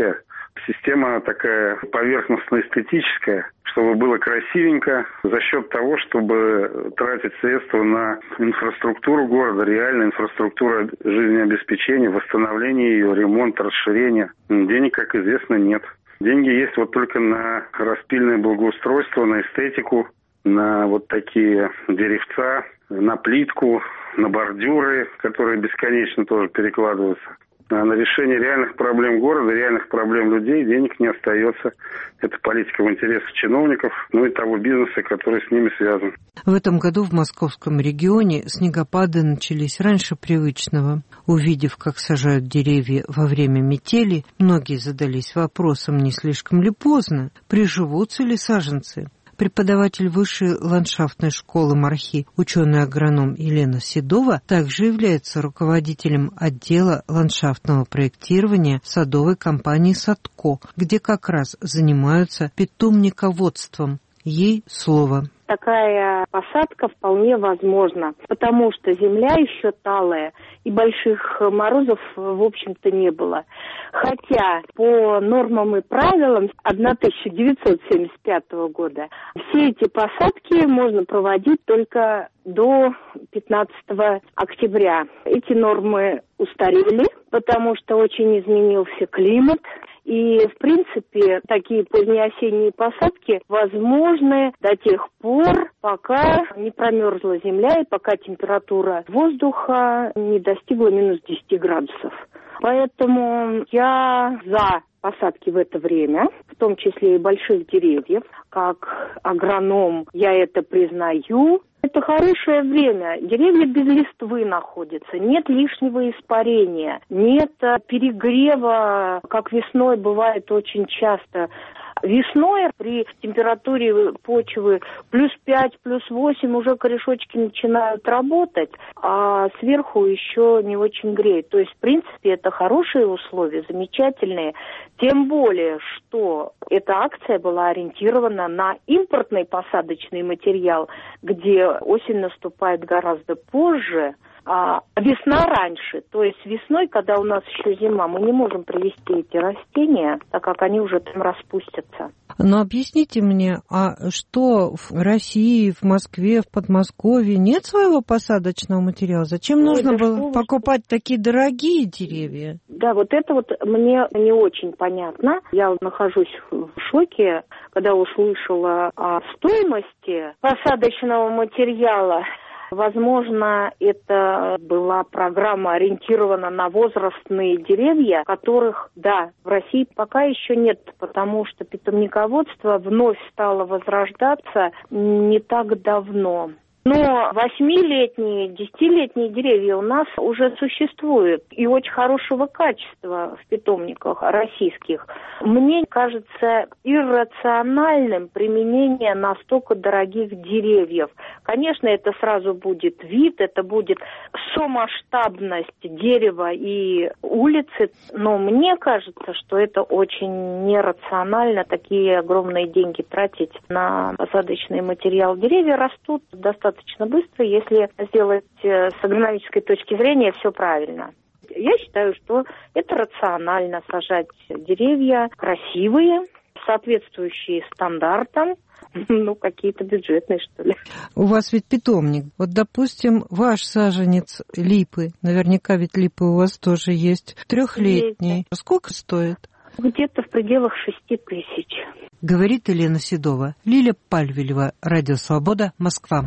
Система такая поверхностно-эстетическая, чтобы было красивенько, за счет того, чтобы тратить средства на инфраструктуру города, реальная инфраструктура жизнеобеспечения, восстановление ее, ремонт, расширение. Денег, как известно, нет. Деньги есть вот только на распильное благоустройство, на эстетику, на вот такие деревца, на плитку, на бордюры, которые бесконечно тоже перекладываются. А на решение реальных проблем города, реальных проблем людей денег не остается. Это политика в интересах чиновников, ну и того бизнеса, который с ними связан. В этом году в московском регионе снегопады начались раньше привычного. Увидев, как сажают деревья во время метели, многие задались вопросом, не слишком ли поздно, приживутся ли саженцы. Преподаватель высшей ландшафтной школы МАРХИ, ученый-агроном Елена Седова, также является руководителем отдела ландшафтного проектирования садовой компании «Садко», где как раз занимаются питомниководством. Ей слово. Такая посадка вполне возможна, потому что земля еще талая, и больших морозов, в общем-то, не было. Хотя по нормам и правилам тысяча девятьсот семьдесят пятого года все эти посадки можно проводить только до пятнадцатого октября. Эти нормы устарели, потому что очень изменился климат. И, в принципе, такие позднеосенние посадки возможны до тех пор, пока не промерзла земля и пока температура воздуха не достигла минус десять градусов. Поэтому я за посадки в это время, в том числе и больших деревьев. Как агроном я это признаю. Это хорошее время. Деревья без листвы находятся, нет лишнего испарения, нет перегрева, как весной бывает очень часто. Весной при температуре почвы плюс пять, плюс восемь уже корешочки начинают работать, а сверху еще не очень греет. То есть, в принципе, это хорошие условия, замечательные. Тем более, что эта акция была ориентирована на импортный посадочный материал, где осень наступает гораздо позже, а весна раньше. То есть весной, когда у нас еще зима, мы не можем привезти эти растения, так как они уже там распустятся. Но объясните мне, а что в России, в Москве, в Подмосковье нет своего посадочного материала? Зачем ну, нужно было что, покупать что? Такие дорогие деревья? Да, вот это вот мне не очень понятно. Я нахожусь в шоке, когда услышала о стоимости посадочного материала. Возможно, это была программа, ориентирована на возрастные деревья, которых, да, в России пока еще нет, потому что питомниководство вновь стало возрождаться не так давно. Но восьмилетние, десятилетние деревья у нас уже существуют и очень хорошего качества в питомниках российских. Мне кажется иррациональным применение настолько дорогих деревьев. Конечно, это сразу будет вид, это будет сомасштабность дерева и улицы, но мне кажется, что это очень нерационально такие огромные деньги тратить на посадочный материал. Деревья растут достаточно достаточно быстро, если сделать с агрономической точки зрения все правильно. Я считаю, что это рационально сажать деревья красивые, соответствующие стандартам, ну, какие-то бюджетные, что ли. У вас ведь питомник. Вот, допустим, ваш саженец липы, наверняка ведь липы у вас тоже есть, трехлетний. Есть. Сколько стоит? Где-то в пределах шести тысяч. Говорит Елена Седова. Лиля Пальвелева, Радио Свобода, Москва.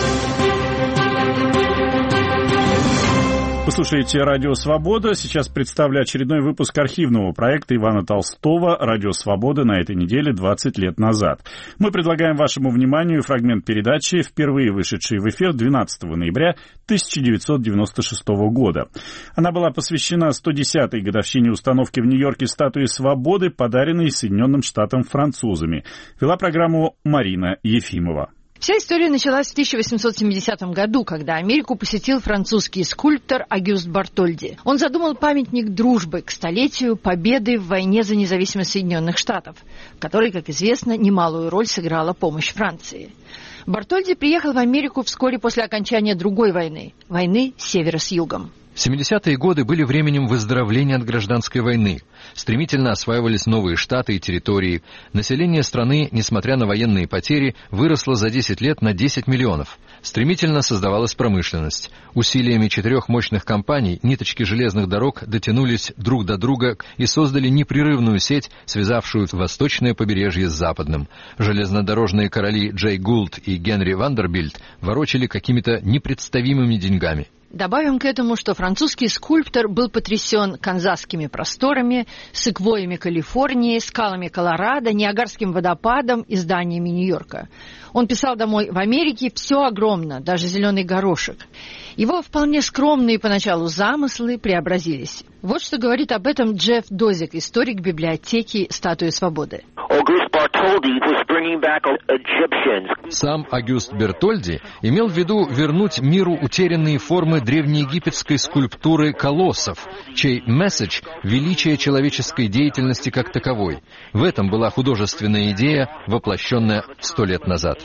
Вы слушаете «Радио Свобода». Сейчас представлю очередной выпуск архивного проекта Ивана Толстого «Радио Свобода» на этой неделе двадцать лет назад. Мы предлагаем вашему вниманию фрагмент передачи, впервые вышедшей в эфир двенадцатого ноября тысяча девятьсот девяносто шестого года. Она была посвящена сто десятой годовщине установки в Нью-Йорке статуи Свободы, подаренной Соединенным Штатам французами. Вела программу Марина Ефимова. Вся история началась в тысяча восемьсот семидесятом году, когда Америку посетил французский скульптор Агюст Бартольди. Он задумал памятник дружбы к столетию победы в войне за независимость Соединенных Штатов, в которой, как известно, немалую роль сыграла помощь Франции. Бартольди приехал в Америку вскоре после окончания другой войны – войны севера с югом. семидесятые годы были временем выздоровления от гражданской войны. Стремительно осваивались новые штаты и территории. Население страны, несмотря на военные потери, выросло за десять лет на десять миллионов. Стремительно создавалась промышленность. Усилиями четырех мощных компаний ниточки железных дорог дотянулись друг до друга и создали непрерывную сеть, связавшую восточное побережье с западным. Железнодорожные короли Джей Гулд и Генри Вандербильт ворочали какими-то непредставимыми деньгами. Добавим к этому, что французский скульптор был потрясен канзасскими просторами, секвойями Калифорнии, скалами Колорадо, Ниагарским водопадом и зданиями Нью-Йорка. Он писал домой: в Америке все огромно, даже зеленый горошек. Его вполне скромные поначалу замыслы преобразились. Вот что говорит об этом Джефф Дозик, историк библиотеки «Статуи свободы». Сам Агюст Бертольди имел в виду вернуть миру утерянные формы древнеегипетской скульптуры колоссов, чей месседж — величие человеческой деятельности как таковой. В этом была художественная идея, воплощенная сто лет назад.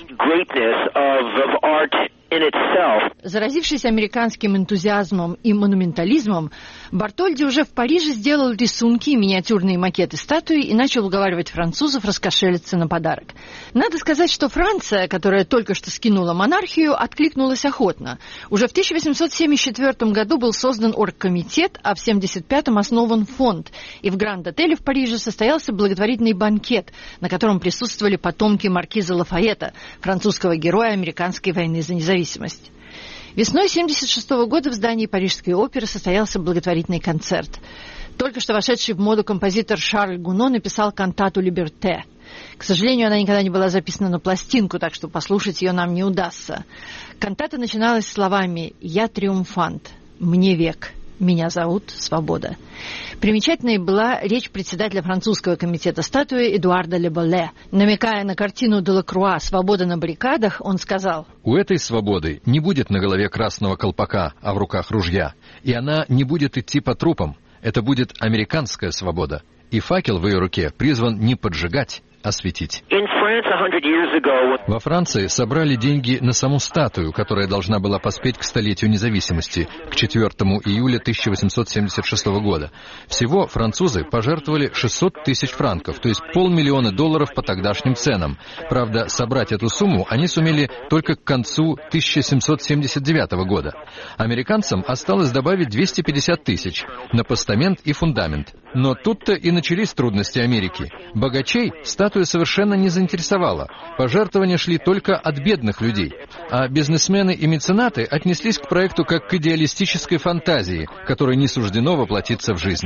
Заразившись американским энтузиазмом и монументализмом, Бартольди уже в Париже сделал рисунки и миниатюрные макеты статуи и начал уговаривать французов раскошелиться на подарок. Надо сказать, что Франция, которая только что скинула монархию, откликнулась охотно. Уже в тысяча восемьсот семьдесят четвёртом году был создан оргкомитет, а в семьдесят пятом основан фонд. И в Гранд-отеле в Париже состоялся благотворительный банкет, на котором присутствовали потомки маркиза Лафайета, французского героя американской войны за независимость. Весной семьдесят шестого года в здании Парижской оперы состоялся благотворительный концерт. Только что вошедший в моду композитор Шарль Гуно написал кантату «Либерте». К сожалению, она никогда не была записана на пластинку, так что послушать ее нам не удастся. Кантата начиналась словами «Я триумфант, мне век, меня зовут Свобода». Примечательной была речь председателя французского комитета статуи Эдуарда Леболе. Намекая на картину Делакруа «Свобода на баррикадах», он сказал: «У этой свободы не будет на голове красного колпака, а в руках ружья. И она не будет идти по трупам. Это будет американская свобода. И факел в ее руке призван не поджигать, а светить». Во Франции собрали деньги на саму статую, которая должна была поспеть к столетию независимости, к четвёртому июля тысяча восемьсот семьдесят шестого года. Всего французы пожертвовали шестьсот тысяч франков, то есть полмиллиона долларов по тогдашним ценам. Правда, собрать эту сумму они сумели только к концу тысяча семьсот семьдесят девятого года. Американцам осталось добавить двести пятьдесят тысяч на постамент и фундамент. Но тут-то и начались трудности Америки. Богачей статуя совершенно не заинтересовала. Пожертвования шли только от бедных людей. А бизнесмены и меценаты отнеслись к проекту как к идеалистической фантазии, которой не суждено воплотиться в жизнь.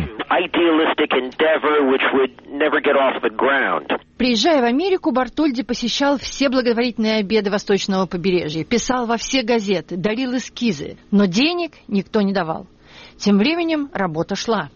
Приезжая в Америку, Бартольди посещал все благотворительные обеды восточного побережья, писал во все газеты, дарил эскизы, но денег никто не давал. Тем временем работа шла.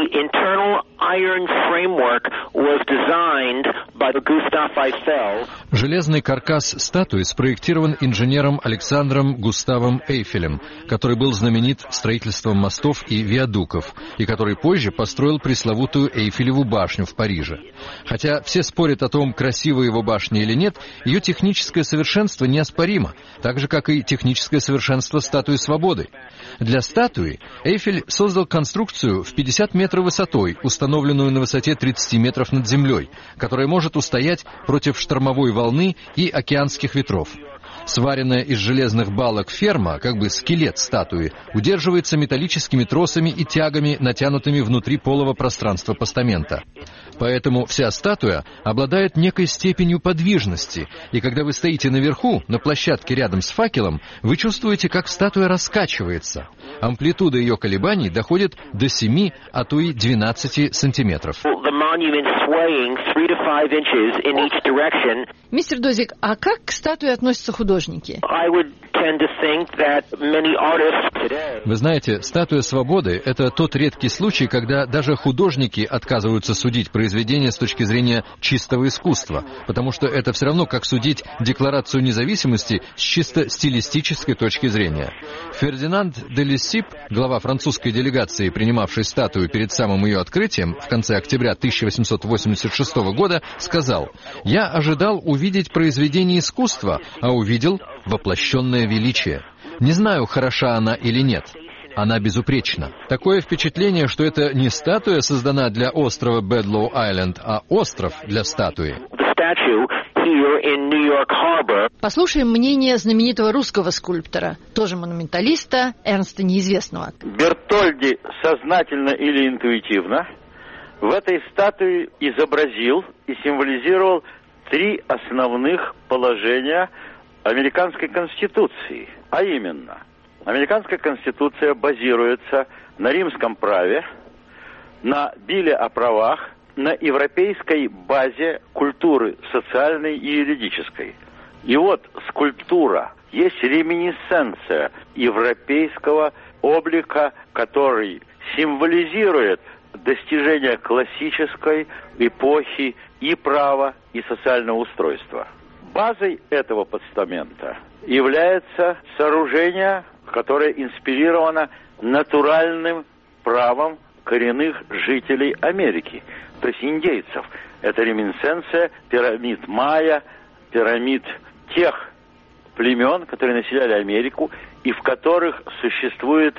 Железный каркас статуи спроектирован инженером Александром Густавом Эйфелем, который был знаменит строительством мостов и виадуков, и который позже построил пресловутую Эйфелеву башню в Париже. Хотя все спорят о том, красивая его башня или нет, ее техническое совершенство неоспоримо, так же, как и техническое совершенство статуи Свободы. Для статуи Эйфель создал конструкцию в пятьдесят метров высотой, установленную на высоте тридцать метров над землей, которая может устоять против штормовой волны и океанских ветров. Сваренная из железных балок ферма, как бы скелет статуи, удерживается металлическими тросами и тягами, натянутыми внутри полого пространства постамента. Поэтому вся статуя обладает некой степенью подвижности, и когда вы стоите наверху, на площадке рядом с факелом, вы чувствуете, как статуя раскачивается. Амплитуда ее колебаний доходит до семи, а то и двенадцати сантиметров. Мистер Дозик, а как к статуе относятся художники? Вы знаете, статуя Свободы — это тот редкий случай, когда даже художники отказываются судить произведение с точки зрения чистого искусства, потому что это все равно, как судить Декларацию независимости с чисто стилистической точки зрения. Фердинанд де Лессип, глава французской делегации, принимавшей статую перед самым ее открытием в конце октября тысяча восемьсот восемьдесят шестого года, сказал: «Я ожидал увидеть произведение искусства, а увидел воплощенное величие. Не знаю, хороша она или нет». Она безупречна. Такое впечатление, что это не статуя создана для острова Бэдлоу-Айленд, а остров для статуи. Послушаем мнение знаменитого русского скульптора, тоже монументалиста, Эрнста Неизвестного. Бертольди сознательно или интуитивно в этой статуе изобразил и символизировал три основных положения американской конституции. А именно, американская конституция базируется на римском праве, на Билле о правах, на европейской базе культуры социальной и юридической. И вот скульптура есть реминисценция европейского облика, который символизирует достижение классической эпохи и права, и социального устройства. Базой этого постамента является сооружение, которое инспирировано натуральным правом коренных жителей Америки, то есть индейцев. Это реминисценция пирамид майя, пирамид тех племен, которые населяли Америку, и в которых существует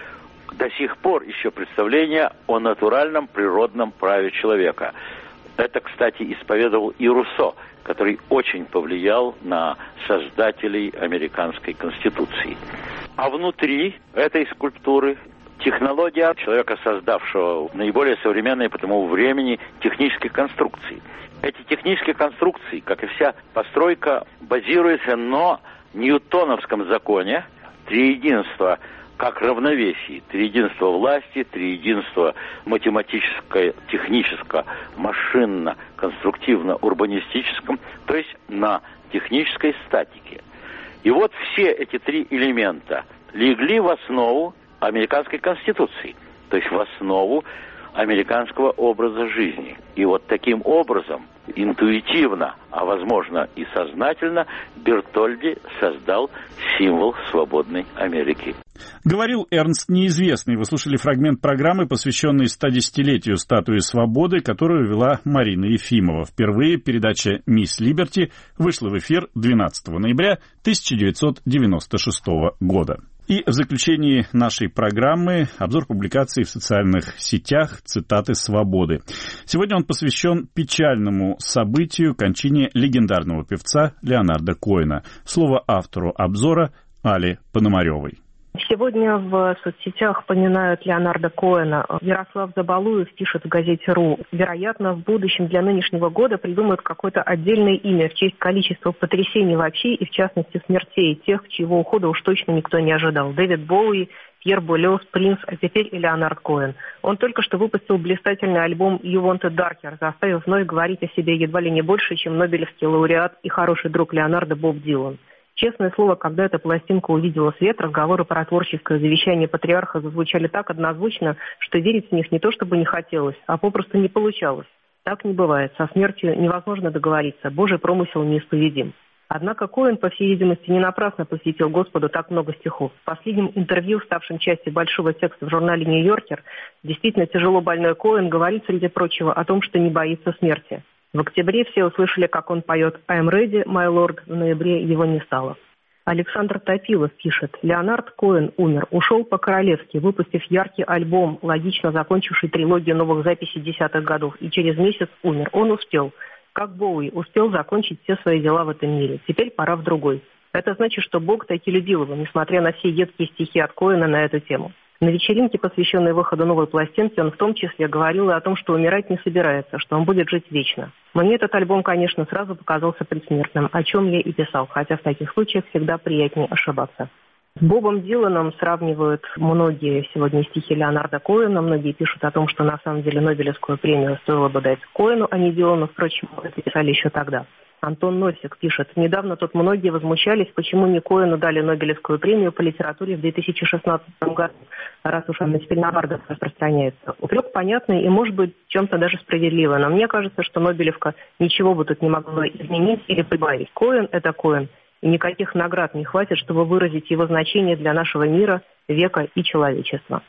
до сих пор еще представление о натуральном природном праве человека. Это, кстати, исповедовал и Руссо, который очень повлиял на создателей американской конституции. А внутри этой скульптуры технология человека, создавшего наиболее современные по тому времени технические конструкции. Эти технические конструкции, как и вся постройка, базируются на ньютоновском законе триединства как равновесии. Триединство власти, триединство математическое, техническое, машинно, конструктивно, урбанистическом, то есть на технической статике. И вот все эти три элемента легли в основу американской конституции, то есть в основу американского образа жизни. И вот таким образом, интуитивно, а возможно и сознательно, Бертольди создал символ свободной Америки. Говорил Эрнст Неизвестный. Вы слушали фрагмент программы, посвященной стодесятилетию статуи свободы, которую вела Марина Ефимова. Впервые передача «Мисс Либерти» вышла в эфир двенадцатого ноября тысяча девятьсот девяносто шестого года. И в заключении нашей программы обзор публикаций в социальных сетях «Цитаты свободы». Сегодня он посвящен печальному событию, кончине легендарного певца Леонарда Коэна. Слово автору обзора Али Пономаревой. Сегодня в соцсетях поминают Леонарда Коэна. Ярослав Забалуев пишет в газете «Ру». Вероятно, в будущем для нынешнего года придумают какое-то отдельное имя в честь количества потрясений вообще и, в частности, смертей тех, чьего ухода уж точно никто не ожидал. Дэвид Боуи, Пьер Болес, Принц, а теперь и Леонард Коэн. Он только что выпустил блистательный альбом «You Want It Darker», заставив вновь говорить о себе едва ли не больше, чем нобелевский лауреат и хороший друг Леонарда Боб Дилан. Честное слово, когда эта пластинка увидела свет, разговоры про творческое завещание патриарха зазвучали так однозвучно, что верить в них не то чтобы не хотелось, а попросту не получалось. Так не бывает. Со смертью невозможно договориться. Божий промысел неисповедим. Однако Коэн, по всей видимости, не напрасно посвятил Господу так много стихов. В последнем интервью, ставшем частью большого текста в журнале «Нью-Йоркер», действительно тяжело больной Коэн говорит, среди прочего, о том, что не боится смерти. В октябре все услышали, как он поет «I'm ready, my lord», в ноябре его не стало. Александр Топилов пишет: «Леонард Коэн умер, ушел по-королевски, выпустив яркий альбом, логично закончивший трилогию новых записей десятых годов, и через месяц умер. Он успел, как Боуи, успел закончить все свои дела в этом мире. Теперь пора в другой». Это значит, что Бог таки любил его, несмотря на все едкие стихи от Коэна на эту тему. На вечеринке, посвященной выходу новой пластинки, он в том числе говорил и о том, что умирать не собирается, что он будет жить вечно. Мне этот альбом, конечно, сразу показался предсмертным, о чем я и писал, хотя в таких случаях всегда приятнее ошибаться. С Бобом Диланом сравнивают многие сегодня стихи Леонарда Коэна. Многие пишут о том, что на самом деле Нобелевскую премию стоило бы дать Коэну, а не Дилану. Впрочем, это писали еще тогда. Антон Носик пишет: «Недавно тут многие возмущались, почему не Коэну дали Нобелевскую премию по литературе в две тысячи шестнадцатом году, раз уж она теперь на бардах распространяется. Упрек понятный и, может быть, в чем-то даже справедливо, но мне кажется, что Нобелевка ничего бы тут не могла изменить или прибавить. Коэн – это Коэн, и никаких наград не хватит, чтобы выразить его значение для нашего мира, века и человечества».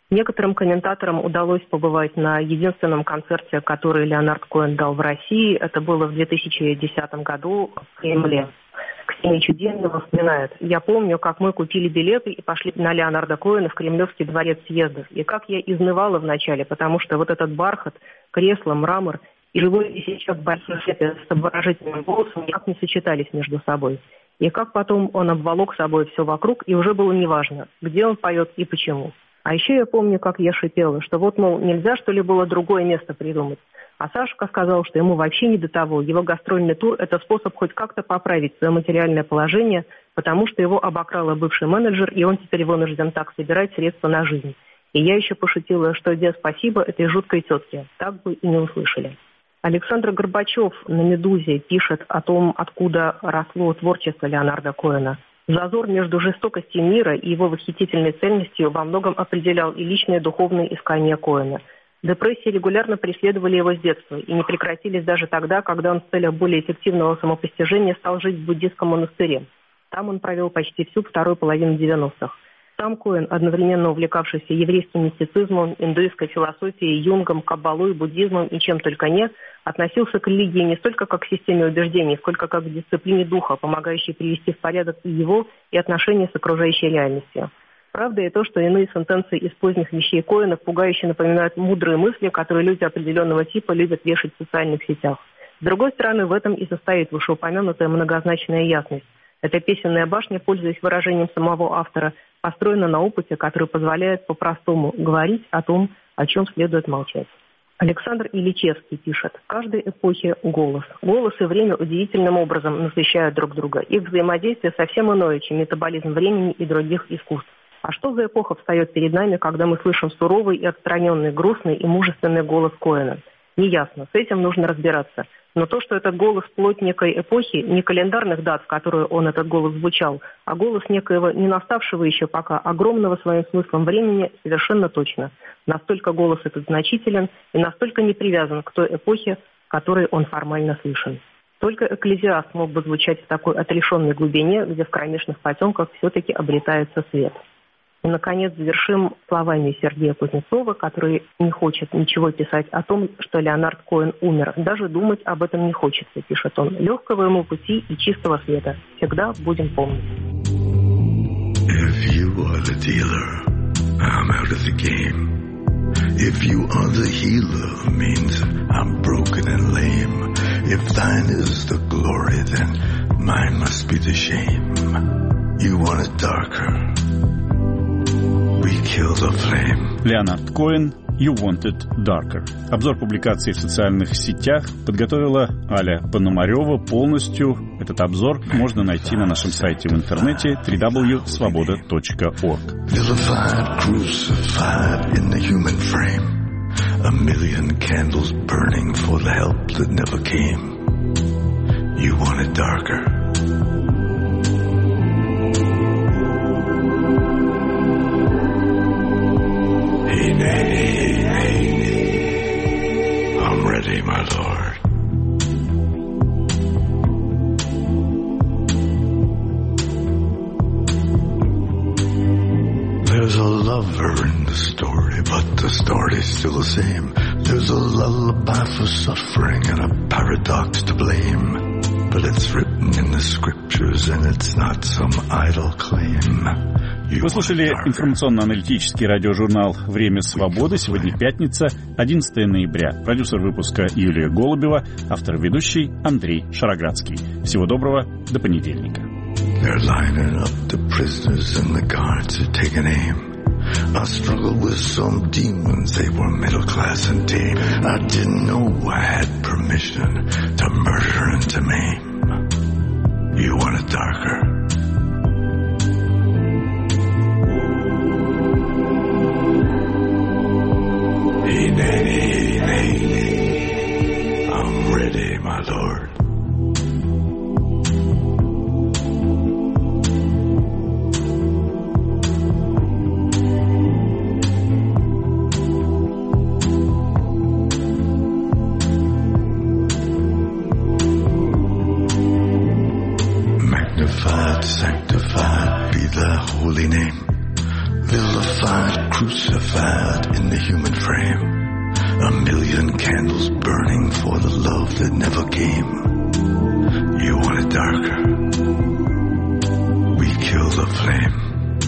Некоторым комментаторам удалось побывать на единственном концерте, который Леонард Коэн дал в России. Это было в две тысячи десятом году в Кремле. Ксения Чуденова вспоминает: «Я помню, как мы купили билеты и пошли на Леонарда Коэна в Кремлевский дворец съездов. И как я изнывала вначале, потому что вот этот бархат, кресло, мрамор и живой висячок в большой шляпе с обворожительным голосом никак не сочетались между собой. И как потом он обволок собой все вокруг, и уже было неважно, где он поет и почему. А еще я помню, как я шипела, что вот, мол, нельзя, что ли, было другое место придумать. А Сашка сказал, что ему вообще не до того. Его гастрольный тур – это способ хоть как-то поправить свое материальное положение, потому что его обокрала бывший менеджер, и он теперь вынужден так собирать средства на жизнь. И я еще пошутила, что где спасибо этой жуткой тетке. Так бы и не услышали». Александр Горбачев на «Медузе» пишет о том, откуда росло творчество Леонарда Коэна. Зазор между жестокостью мира и его восхитительной цельностью во многом определял и личные духовные искания Коэна. Депрессии регулярно преследовали его с детства и не прекратились даже тогда, когда он в целях более эффективного самопостижения стал жить в буддийском монастыре. Там он провел почти всю вторую половину девяностых. Сам Коэн, одновременно увлекавшийся еврейским мистицизмом, индуистской философией, юнгом, каббалой, буддизмом и чем только не, относился к религии не столько как к системе убеждений, сколько как к дисциплине духа, помогающей привести в порядок и его, и отношения с окружающей реальностью. Правда и то, что иные сентенции из поздних вещей Коэна пугающе напоминают мудрые мысли, которые люди определенного типа любят вешать в социальных сетях. С другой стороны, в этом и состоит вышеупомянутая многозначная ясность. Эта песенная башня, пользуясь выражением самого автора, построена на опыте, который позволяет по-простому говорить о том, о чем следует молчать. Александр Ильичевский пишет: «В каждой эпохе голос. Голос и время удивительным образом насыщают друг друга. Их взаимодействие совсем иное, чем метаболизм времени и других искусств. А что за эпоха встает перед нами, когда мы слышим суровый и отстраненный, грустный и мужественный голос Коэна? Неясно, с этим нужно разбираться. Но то, что этот голос плоть некой эпохи, не календарных дат, в которые он этот голос звучал, а голос некоего не наставшего еще пока огромного своим смыслом времени, совершенно точно. Настолько голос этот значителен и настолько не привязан к той эпохе, в которой он формально слышен. Только экклезиаст мог бы звучать в такой отрешенной глубине, где в кромешных потемках все-таки обретается свет». И, наконец, завершим словами Сергея Кузнецова, который не хочет ничего писать о том, что Леонард Коэн умер. Даже думать об этом не хочется, пишет он. Легкого ему пути и чистого света. Всегда будем помнить. If you are the dealer, I'm out of the game. If you are the healer, means I'm broken and lame. If thine is the glory, then mine must be the shame. You want it darker. Леонард Коэн, You Want It Darker. Обзор публикации в социальных сетях подготовила Аля Пономарева. Полностью этот обзор можно найти на нашем сайте в интернете дабл ю дабл ю дабл ю точка свобода точка орг. I'm ready, my lord. There's a lover in the story, but the story's still the same. There's a lullaby for suffering and a paradox to blame. But it's written in the scriptures and it's not some idle claim. Вы слушали информационно-аналитический радиожурнал «Время свободы». Сегодня пятница, одиннадцатое ноября. Продюсер выпуска Юлия Голубева, автор-ведущий Андрей Шароградский. Всего доброго, до понедельника. They're lining up the prisoners and the guards are taking aim. I struggled with some demons, they were middle class and tame. I didn't know I had permission to murder and to maim. You want it darker? Hey, nay, nay, nay, I'm ready, my lord. Magnified, sanctified be thy holy name. vilified, crucified in the human frame. A million candles burning for the love that never came. You want it darker? We kill the flame.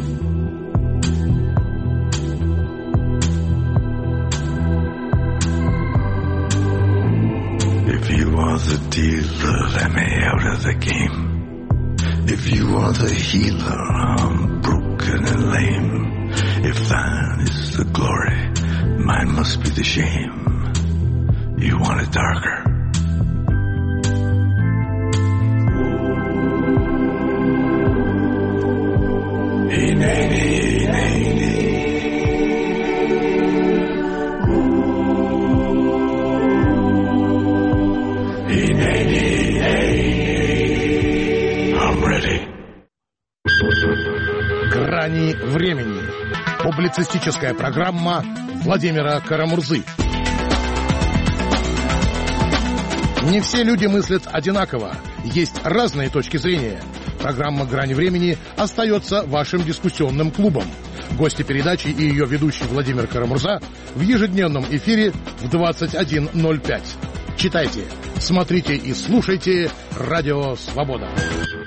If you are the dealer, let me out of the game. If you are the healer, I'm broken and lame. If thine is the glory, mine must be the shame. You want it darker? Hey, nay, nay, nay, nay. Hey, nay, nay, nay. I'm ready. Грани времени. Публицистическая программа Владимира Карамурзы. Не все люди мыслят одинаково. Есть разные точки зрения. Программа «Грани времени» остается вашим дискуссионным клубом. Гости передачи и ее ведущий Владимир Карамурза в ежедневном эфире в двадцать один ноль пять. Читайте, смотрите и слушайте «Радио Свобода».